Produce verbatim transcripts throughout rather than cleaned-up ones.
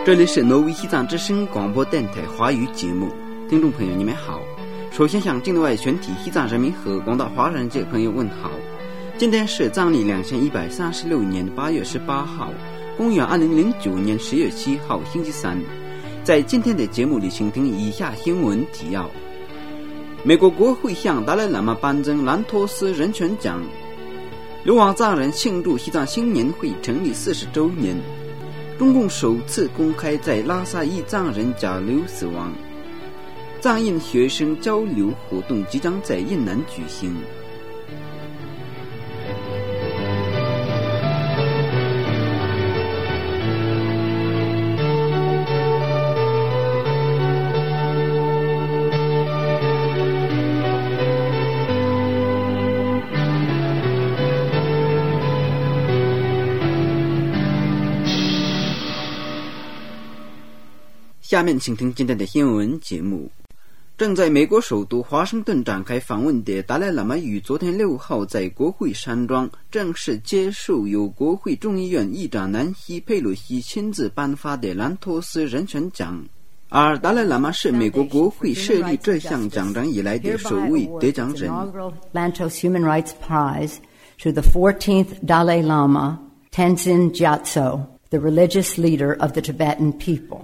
这里是挪威西藏之声广播电台华语节目，听众朋友你们好。首先向境内全体西藏人民和广大华人界朋友问好。今天是藏历两千一百三十六年八月十八号，公元二零零九年十月七号星期三。在今天的节目里，请听以下新闻提要：美国国会向达赖喇嘛颁赠兰托斯人权奖；流亡藏人庆祝西藏新年会成立四十周年；中共首次公开在拉萨一藏人甲流死亡；藏印学生交流活动即将在印南举行。下面请听今天的新闻节目。正在美国首都华盛顿展开访问的达赖喇嘛于昨天六号在国会山庄正式接受由国会众议院议长南希·佩洛西亲自颁发的兰托斯人权奖，而达赖喇嘛是美国国会设立这项奖章以来的首位得奖人。 Lantos Human Rights Prize to the fourteenth Dalai Lama, Tenzin Gyatso, the religious leader of the Tibetan people.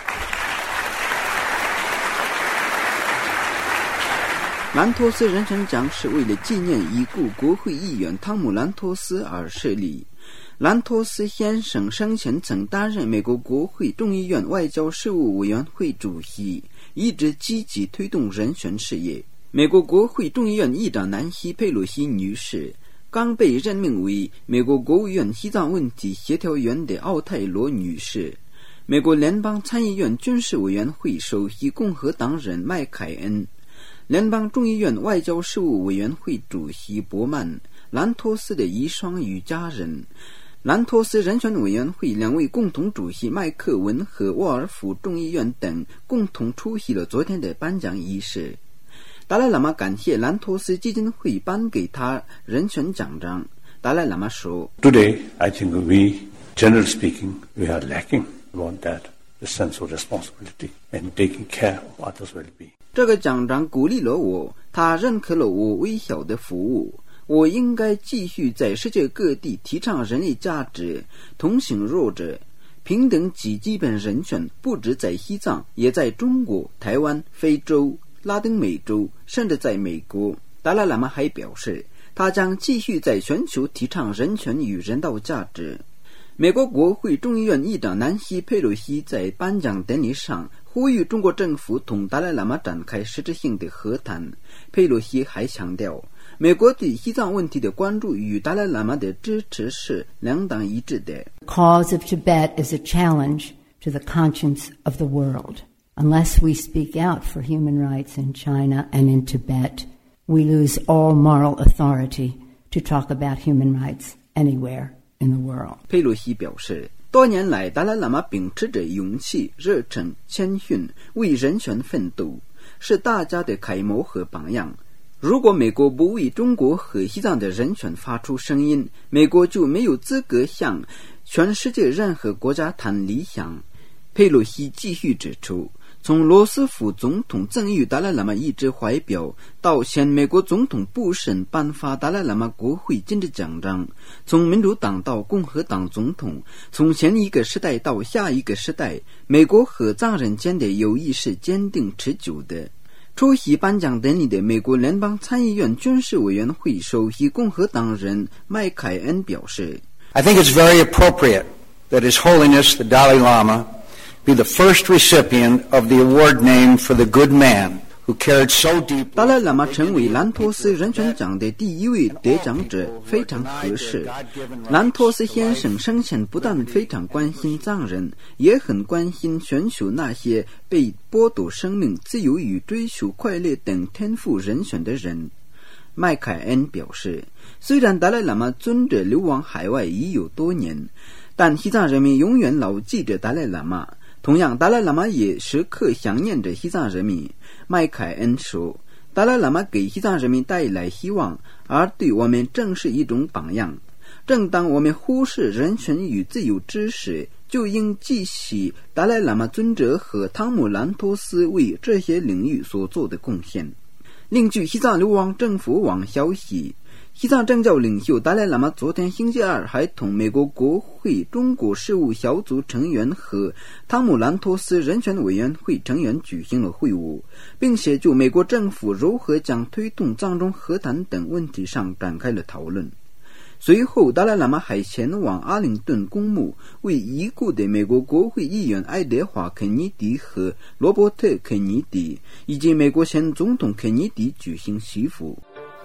兰托斯人权奖是为了纪念已故国会议员汤姆·兰托斯而设立。兰托斯先生生前曾担任美国国会众议院外交事务委员会主席，一直积极推动人权事业。美国国会众议院议长南希·佩洛西女士，刚被任命为美国国务院西藏问题协调员的奥泰罗女士，美国联邦参议院军事委员会首席共和党人麦凯恩，联邦众议院外交事务委员会主席伯曼，兰托斯的遗孀与家人，兰托斯人权委员会两位共同主席麦克文和沃尔夫众议院等共同出席了昨天的颁奖仪式。达赖喇嘛感谢兰托斯基金会颁给他人权奖章。达赖喇嘛说 Today, I think we, generally speaking, we are lacking about that, the sense of responsibility and taking care of others' well-being. 这个奖章鼓励了我，他认可了我微小的服务。我应该继续在世界各地提倡人类价值，同情弱者，平等及基本人权，不只在西藏，也在中国、台湾、非洲、拉丁美洲，甚至在美国。达赖喇嘛还表示，他将继续在全球提倡人权与人道价值。美国国会众议院议长南希·佩洛西在颁奖典礼上呼吁中国政府同达赖喇嘛展开实质性的和谈。佩洛西还强调，美国对西藏问题的关注与达赖喇嘛的支持是两党一致的。 The cause of Tibet is a challenge to the conscience of the world. Unless we speak out for human rights in China and in Tibet, we lose all moral authority to talk about human rights anywhere in the world. 佩洛西表示，多年来达赖喇嘛秉持着勇气、热忱、谦逊，为人权奋斗，是大家的楷模和榜样。如果美国不为中国和西藏的人权发出声音，美国就没有资格向全世界任何国家谈理想。佩洛西继续指出，从罗斯福总统赠予达赖喇嘛一只怀表，到前美国总统布什颁发达赖喇嘛国会金质奖章，从民主党到共和党总统，从前一个时代到下一个时代，美国和藏人间的友谊是坚定持久的。出席颁奖典礼的美国联邦参议院军事委员会首席共和党人麦凯恩表示， I think it's very appropriate that His Holiness the Dalai Lama be the first recipient of the award named for the good man who cared so deeply. 达赖喇嘛成为兰托斯人权奖的第一位得奖者非常合适。兰托斯先生生前不但非常关心藏人，也很关心全球那些被剥夺生命、自由与追求快乐等天赋人权的人。麦凯恩表示，虽然达赖喇嘛尊者流亡海外已有多年，但西藏人民永远牢记着达赖喇嘛。同样，达赖喇嘛也时刻想念着西藏人民。麦凯恩说，达赖喇嘛给西藏人民带来希望，而对我们正是一种榜样。正当我们忽视人权与自由之时， 就应记起达赖喇嘛尊者和汤姆兰托斯为这些领域所做的贡献。另据西藏流亡政府网消息，西藏政教领袖达赖喇嘛昨天星期二还同美国国会中国事务小组成员和汤姆兰托斯人权委员会成员举行了会晤，并且就美国政府如何将推动藏中和谈等问题上展开了讨论。随后达赖喇嘛还前往阿灵顿公墓，为已故的美国国会议员爱德华·肯尼迪和罗伯特·肯尼迪以及美国前总统肯尼迪举行祈福。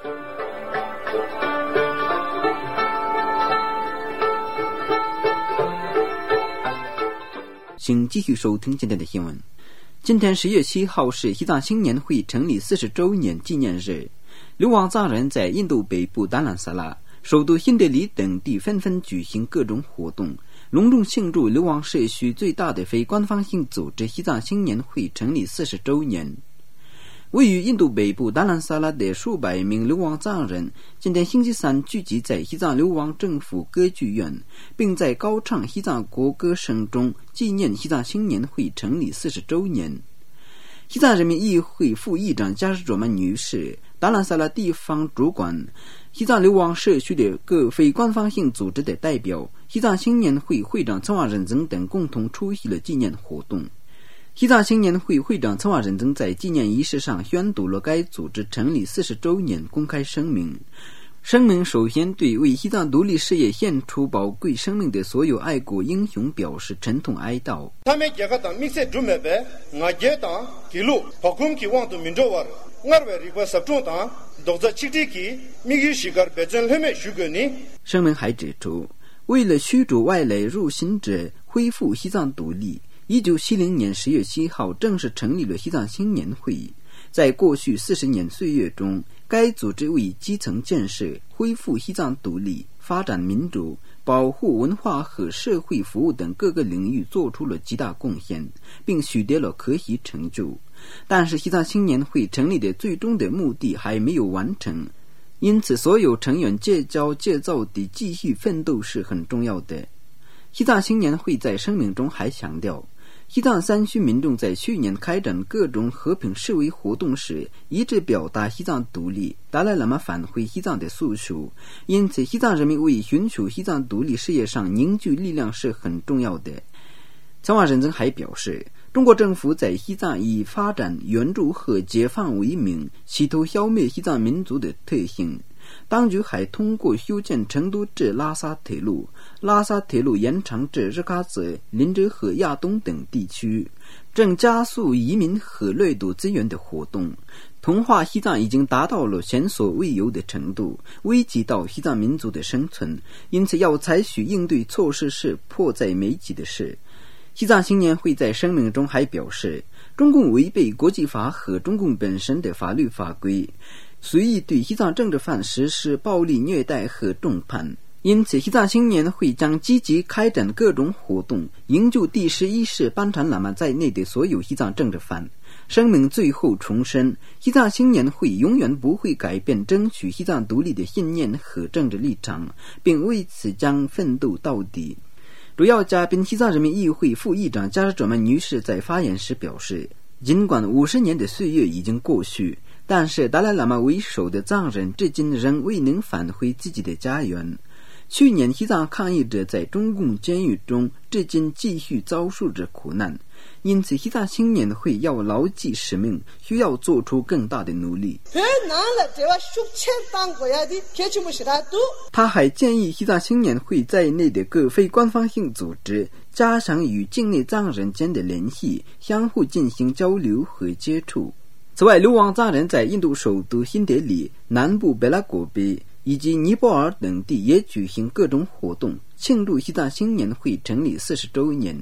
请继续收听今天的新闻。今天十月七号是西藏青年会成立四十周年纪念日，流亡藏人在印度北部达兰萨拉、首都新德里等地纷纷举行各种活动，隆重庆祝流亡社区最大的非官方性组织西藏青年会成立四十周年。位于印度北部达兰萨拉的数百名流亡藏人今天星期三聚集在西藏流亡政府歌剧院，并在高唱西藏国歌声中纪念西藏青年会成立四十周年。西藏人民议会副议长加什卓曼女士、达兰萨拉地方主管、西藏流亡社区的各非官方性组织的代表、西藏青年会会长岑瓦仁增等共同出席了纪念活动。西藏青年会会长岑瓦仁增在纪念仪式上宣读了该组织成立四十周年公开声明。声明首先对为西藏独立事业献出宝贵生命的所有爱国英雄表示沉痛哀悼。声明还指出，为了驱逐外来入侵者，恢复西藏独立，一九七零年十月七号正式成立了西藏青年会。在过去四十年岁月中，该组织为基层建设、恢复西藏独立、发展民主、保护文化和社会服务等各个领域做出了极大贡献，并取得了可喜成就。但是西藏青年会成立的最终的目的还没有完成，因此所有成员戒骄戒躁地继续奋斗是很重要的。西藏青年会在声明中还强调，西藏山区民众在去年开展各种和平示威活动时，一致表达西藏独立、达赖喇嘛返回西藏的诉求，因此西藏人民为寻求西藏独立事业上凝聚力量是很重要的。岑瓦仁增还表示，中国政府在西藏以发展、援助和解放为名，企图消灭西藏民族的特性。当局还通过修建成都至拉萨铁路、拉萨铁路延长至日喀则、林芝和亚东等地区，正加速移民和掠夺资源的活动。同化西藏已经达到了前所未有的程度，危及到西藏民族的生存，因此要采取应对措施是迫在眉睫的事。西藏青年会在声明中还表示，中共违背国际法和中共本身的法律法规，随意对西藏政治犯实施暴力虐待和重判，因此西藏青年会将积极开展各种活动，营救第十一世班禅喇嘛在内的所有西藏政治犯。声明最后重申，西藏青年会永远不会改变争取西藏独立的信念和政治立场，并为此将奋斗到底。主要嘉宾西藏人民议会副议长加什卓曼女士在发言时表示，尽管五十年的岁月已经过去，但是达赖喇嘛为首的藏人至今仍未能返回自己的家园。去年西藏抗议者在中共监狱中至今继续遭受着苦难，因此西藏青年会要牢记使命，需要做出更大的努力。他还建议西藏青年会在内的各非官方性组织加强与境内藏人间的联系，相互进行交流和接触。此外，流亡藏人在印度首都新德里、南部贝拉果贝以及尼泊尔等地也举行各种活动，庆祝西藏青年会成立四十周年。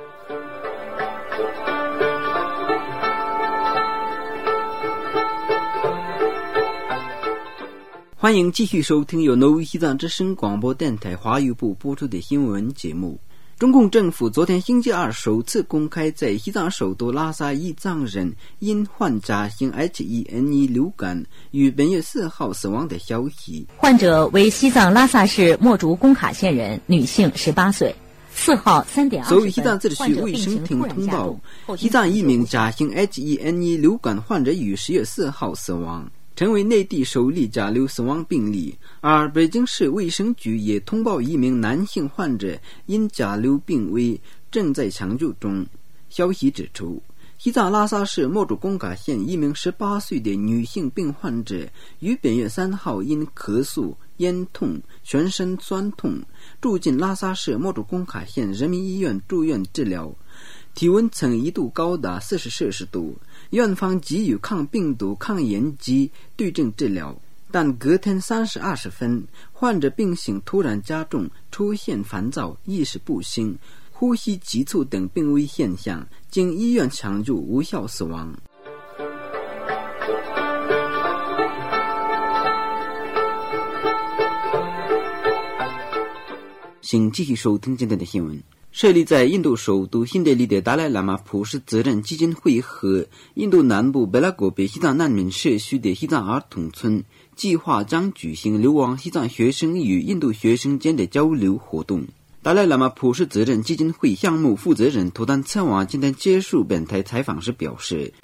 欢迎继续收听由挪威西藏之声广播电台华语部播出的新闻节目。中共政府昨天星期二首次公开在西藏首都拉萨一藏人因患甲型 H 一 N 一 流感于本月四号死亡的消息。 患者为西藏拉萨市墨竹工卡县人，女性，十八岁。 四号三点二十分， 所以西藏自治区卫生厅通报，西藏一名甲型 H one N one 流感患者于十月四号死亡，成为内地首例甲流死亡病例。而北京市卫生局也通报一名男性患者因甲流病危，正在抢救中。消息指出，西藏拉萨市墨竹工卡县一名十八岁的女性病患者于本月三号因咳嗽、咽痛、全身酸痛住进拉萨市墨竹工卡县人民医院住院治疗，体温曾一度高达四十摄氏度，院方给予抗病毒、抗炎剂对症治疗，但隔天三时二十分，患者病情突然加重，出现烦躁、意识不清、呼吸急促等病危现象，经医院抢救无效死亡。请继续收听今天的新闻。设立在印度首都新德里的达赖喇嘛普世责任基金会和印度南部贝拉果北西藏难民社区的西藏儿童村计划将举行流亡西藏学生与印度学生间的交流活动。达赖喇嘛普世责任基金会项目负责人图丹策瓦今天接受本台采访时表示，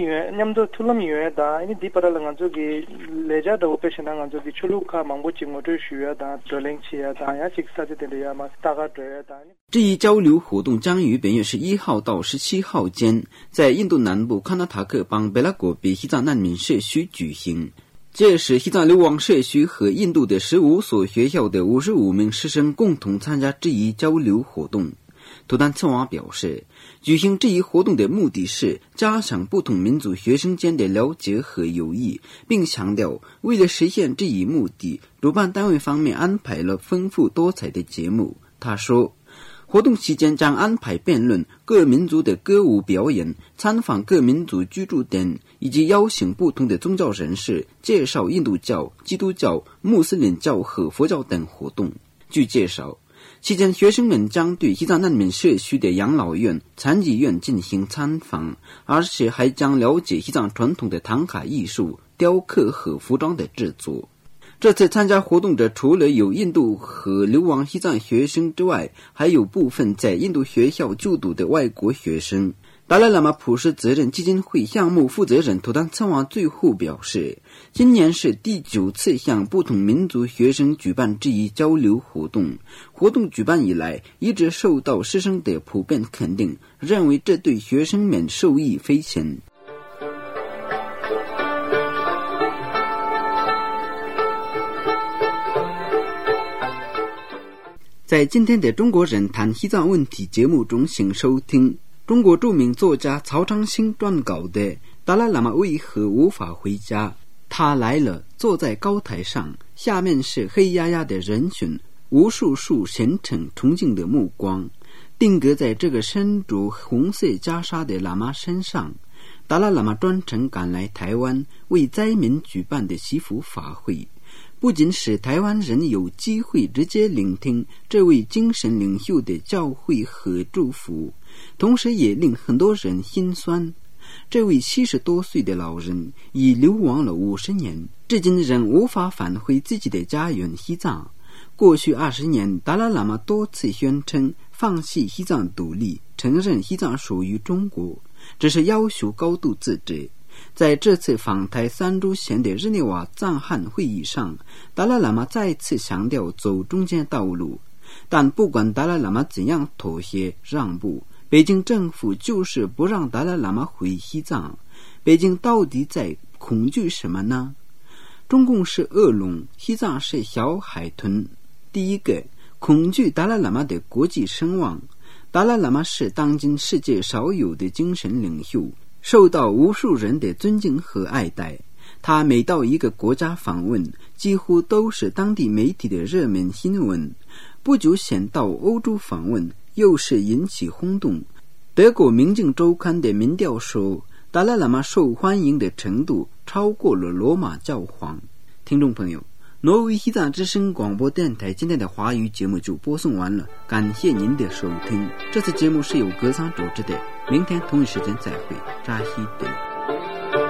这一交流活动将于本月十一号到十七号间在印度南部康纳塔克邦贝拉果比西藏难民社区举行。届时西藏流亡社区和印度的十五所学校的五十五名师生共同参加这一交流活动。图丹策瓦表示，举行这一活动的目的是加强不同民族学生间的了解和友谊，并强调为了实现这一目的，主办单位方面安排了丰富多彩的节目。他说，活动期间将安排辩论、各民族的歌舞表演、参访各民族居住点，以及邀请不同的宗教人士介绍印度教、基督教、穆斯林教和佛教等活动。据介绍，期间学生们将对西藏难民社区的养老院、残疾院进行参访，而且还将了解西藏传统的唐卡艺术、雕刻和服装的制作。这次参加活动者除了有印度和流亡西藏学生之外，还有部分在印度学校就读的外国学生。达赖喇嘛普世责任基金会项目负责人图丹策瓦最后表示，今年是第九次向不同民族学生举办这一交流活动，活动举办以来一直受到师生的普遍肯定，认为这对学生们受益匪浅。在今天的中国人谈西藏问题节目中，请收听中国著名作家曹昌星撰稿的达赖喇嘛为何无法回家。他来了，坐在高台上，下面是黑压压的人群，无数束虔诚崇敬的目光定格在这个身着红色袈裟的喇嘛身上。达赖喇嘛专程赶来台湾为灾民举办的祈福法会，不仅使台湾人有机会直接聆听这位精神领袖的教诲和祝福，同时也令很多人心酸。这位七十多岁的老人已流亡了五十年，至今仍无法返回自己的家园西藏。过去二十年，达赖喇嘛多次宣称放弃西藏独立，承认西藏属于中国，只是要求高度自治。在这次访台三周前的日内瓦藏汉会议上，达赖喇嘛再次强调走中间道路。但不管达赖喇嘛怎样妥协让步，北京政府就是不让达赖喇嘛回西藏。北京到底在恐惧什么呢？中共是恶龙，西藏是小海豚。第一个，恐惧达赖喇嘛的国际声望。达赖喇嘛是当今世界少有的精神领袖，受到无数人的尊敬和爱戴。他每到一个国家访问，几乎都是当地媒体的热门新闻。不久前到欧洲访问，又是引起轰动。德国《明镜周刊》的民调说，达赖喇嘛受欢迎的程度超过了罗马教皇。听众朋友，挪威西藏之声广播电台今天的华语节目就播送完了，感谢您的收听。这次节目是由格桑主持的，明天同一时间再会，扎西德。